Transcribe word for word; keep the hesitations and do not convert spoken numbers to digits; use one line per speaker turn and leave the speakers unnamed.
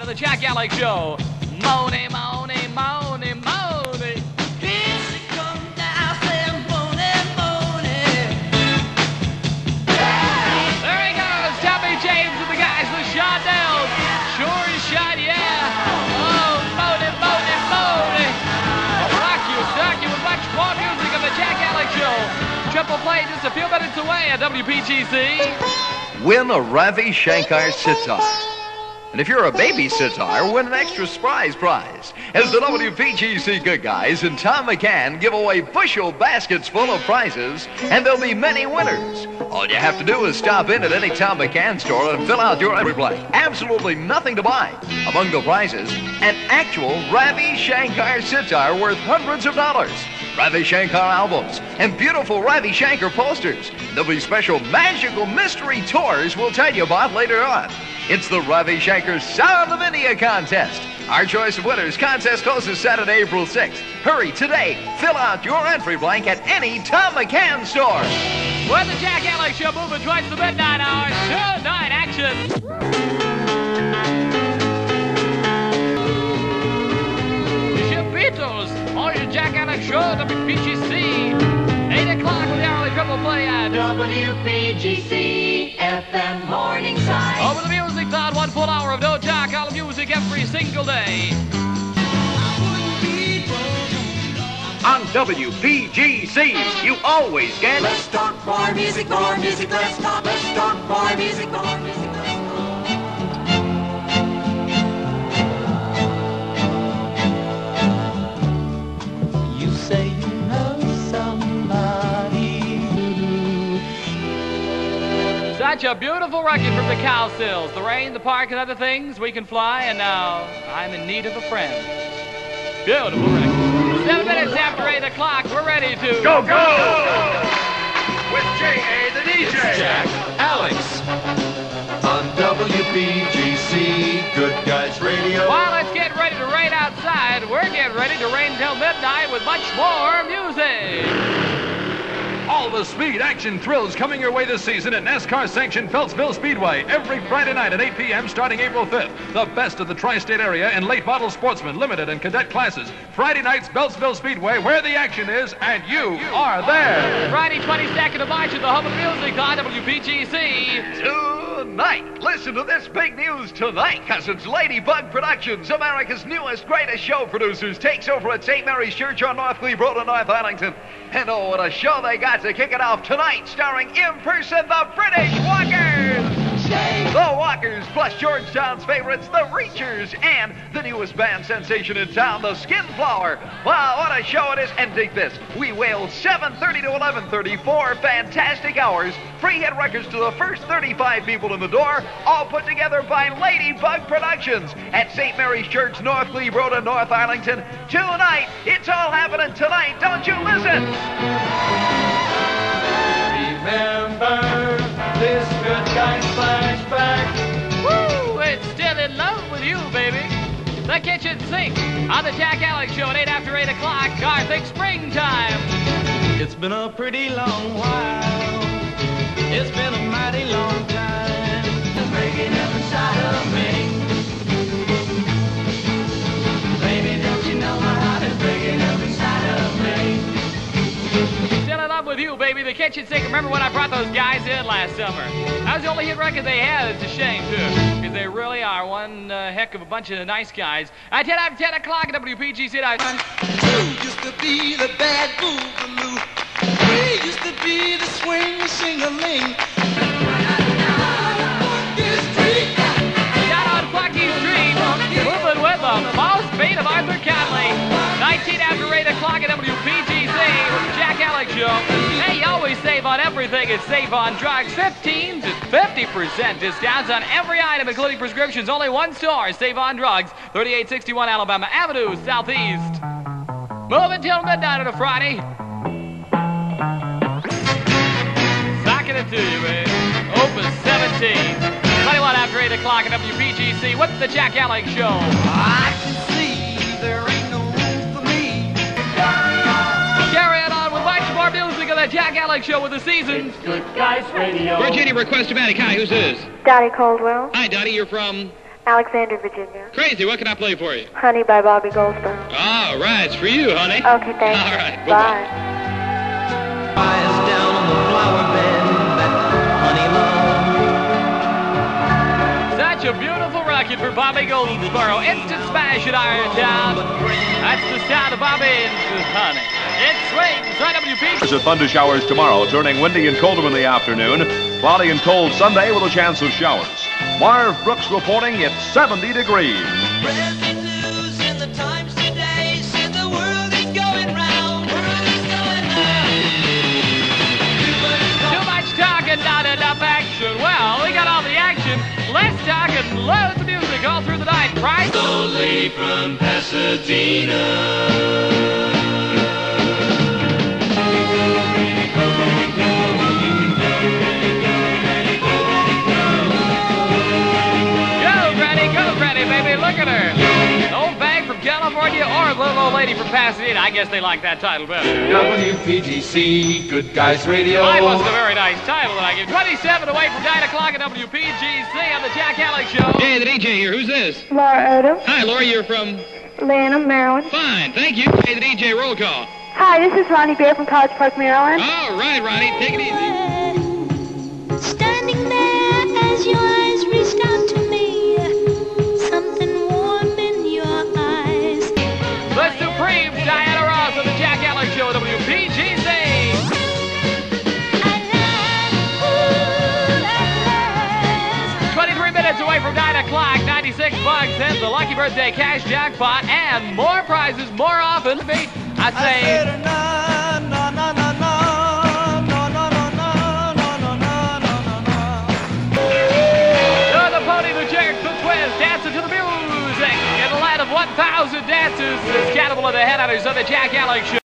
of the Jack Alex Show. Money, money, money, money.
Here she come now, saying money, money.
There he goes, Tommy James and the guys with Shondells. Sure is shot, yeah. Oh, money, money, money. I'll rock you, stock you with much more music of the Jack Alex Show. Triple play just a few minutes away at W P G C.
Win a Ravi Shankar sitar. And if you're a baby sitar, win an extra surprise prize. As the W P G C Good Guys and Tom McCann give away bushel baskets full of prizes, and there'll be many winners. All you have to do is stop in at any Tom McCann store and fill out your entry blank. Absolutely nothing to buy. Among the prizes, an actual Ravi Shankar sitar worth hundreds of dollars, Ravi Shankar albums, and beautiful Ravi Shankar posters. There'll be special magical mystery tours we'll tell you about later on. It's the Ravi Shankar Sound of India contest. Our choice of winners contest closes Saturday, April sixth. Hurry today. Fill out your entry blank at any Tom McCann store.
With the Jack Alex Show moving towards the midnight hour. Tonight action. Beatles on your Jack Alex Show, W P G C. eight o'clock with the hourly triple play at
W P G C F M Morningside.
Over the music cloud, one full hour of no talk, all music every single day.
On W P G C, you always get...
Let's talk more music, more music, let's talk, let's talk more music, more music, let's talk.
You say you know somebody who...
Such a beautiful record from the Cowsills. The rain, the park, and other things, we can fly, and now I'm in need of a friend. Beautiful record. Seven minutes after eight o'clock, we're ready to...
Go, go! With J A the D J.
Jack Alex on W P G C Good Guys Radio.
Well, let's get ready to rain outside. We're getting ready to rain till midnight with much more music.
All the speed, action, thrills coming your way this season at NASCAR-sanctioned Beltsville Speedway every Friday night at eight p.m. starting April fifth. The best of the tri-state area in late model sportsman, limited, and cadet classes. Friday nights, Beltsville Speedway, where the action is, and you are there.
Friday, twenty-second of March at the home of music on W P G C.
Tonight, listen to this big news tonight, because it's Ladybug Productions, America's newest, greatest show producers, takes over at Saint Mary's Church on North Glebe Road in North Arlington. And oh, what a show they got to kick it off tonight, starring in person the British Walkers. The Walkers, plus Georgetown's favorites, the Reachers, and the newest band sensation in town, the Skinflower. Wow, what a show it is. And dig this, we wail seven thirty to eleven thirty, four fantastic hours, free hit records to the first thirty-five people in the door, all put together by Ladybug Productions at Saint Mary's Church, North Glebe Road in North Arlington. Tonight, it's all happening tonight, don't you listen?
Remember this Good Guys flashback.
Woo! It's still in love with you, baby. The kitchen sink on the Jack Alex Show at eight after eight o'clock. Garth, springtime.
It's been a pretty long while. It's been a mighty long time.
Breaking up inside of me. Baby, don't you know my heart is breaking up inside of me.
Still in love with you, baby. The kitchen sink. Remember when I brought those guys in last summer? That was the only hit record they had. It's a shame, too, because they really are one uh, heck of a bunch of nice guys. At ten after ten o'clock at W P G C.
We used to be the bad boogaloo. We used to be the swing sing-a-ling.
Down on Bucky Street, moving with the most beat of Arthur Conley. nineteen after eight o'clock at W P G C with the Jack Alex Show. Hey, you always save on everything at Save on Drugs. fifteen to fifty percent discounts on every item, including prescriptions. Only one store, Save on Drugs, thirty-eight sixty-one Alabama Avenue, Southeast. Moving till midnight on a Friday. Socking it to you, baby. Opus seventeen. twenty-one after eight o'clock at W P G C with the Jack Alex Show.
I can see there ain't no room for me.
Carry it on with much more music of the Jack Alex Show with the season.
Good Guys Radio.
Virginia, request-o-matic. Hi, who's this?
Dottie Caldwell.
Hi, Dottie, you're from... Alexandria, Virginia.
Crazy, what can I play for you?
Honey by Bobby Goldsboro.
All right, it's for you, honey.
Okay, thanks.
All right,
Bye.
bye-bye.
Eyes down on the flower bed that honey loves.
Such a beautiful record for Bobby Goldsboro. Instant smash at Irontown. That's the sound of Bobby and Honey. It swings on W P.
There's a thunder showers tomorrow, turning windy and colder in the afternoon. Cloudy and cold Sunday with a chance of showers. Marv Brooks reporting it's seventy degrees.
Breaking news in the Times today said the world is going round. World is going round.
Too much talking, not enough action. Well, we got all the action. Less talk and loads of music all through the night. Price?
Old lady from Pasadena.
Look at her. Old bag from California or little old lady from Pasadena. I guess they like that title better.
W P G C, Good Guys Radio.
Mine wasn't a very nice title that I gave. twenty-seven away from nine o'clock at W P G C on the Jack Alex Show.
Hey, the D J here. Who's this?
Laura Odom.
Hi, Laura. You're from?
Lanham, Maryland.
Fine, thank you. Hey, the D J, roll call.
Hi, this is Ronnie Bear from College Park, Maryland.
All right, Ronnie. Take it easy.
Standing there as your eyes reached out to me.
The Supreme Diana Ross of the Jack Alex Show at W P G C. twenty-three minutes away from nine o'clock, ninety-six bucks and the Lucky Birthday Cash Jackpot and more prizes more often. I say... To the pony, the jerk, the twist, dancing to the music. In the land of one thousand dances, this Cannibal of the Headhunters of the Jack Alex Show.